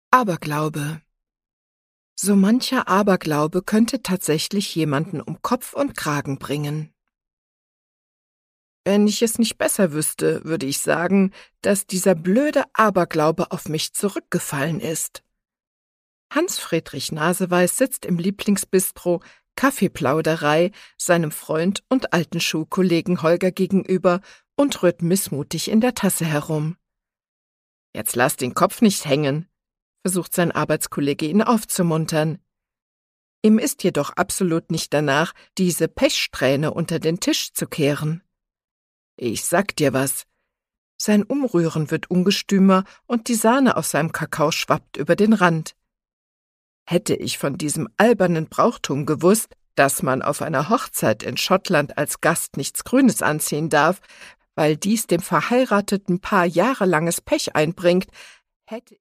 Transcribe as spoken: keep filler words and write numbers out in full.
Aberglaube. So mancher Aberglaube könnte tatsächlich jemanden um Kopf und Kragen bringen. Wenn ich es nicht besser wüsste, würde ich sagen, dass dieser blöde Aberglaube auf mich zurückgefallen ist. Hans-Friedrich Naseweiß sitzt im Lieblingsbistro Kaffeeplauderei seinem Freund und alten Schulkollegen Holger gegenüber und rührt missmutig in der Tasse herum. »Jetzt lass den Kopf nicht hängen«, versucht sein Arbeitskollege ihn aufzumuntern. Ihm ist jedoch absolut nicht danach, diese Pechsträhne unter den Tisch zu kehren. »Ich sag dir was«, sein Umrühren wird ungestümer und die Sahne aus seinem Kakao schwappt über den Rand. Hätte ich von diesem albernen Brauchtum gewusst, dass man auf einer Hochzeit in Schottland als Gast nichts Grünes anziehen darf, weil dies dem verheirateten Paar jahrelanges Pech einbringt, hätte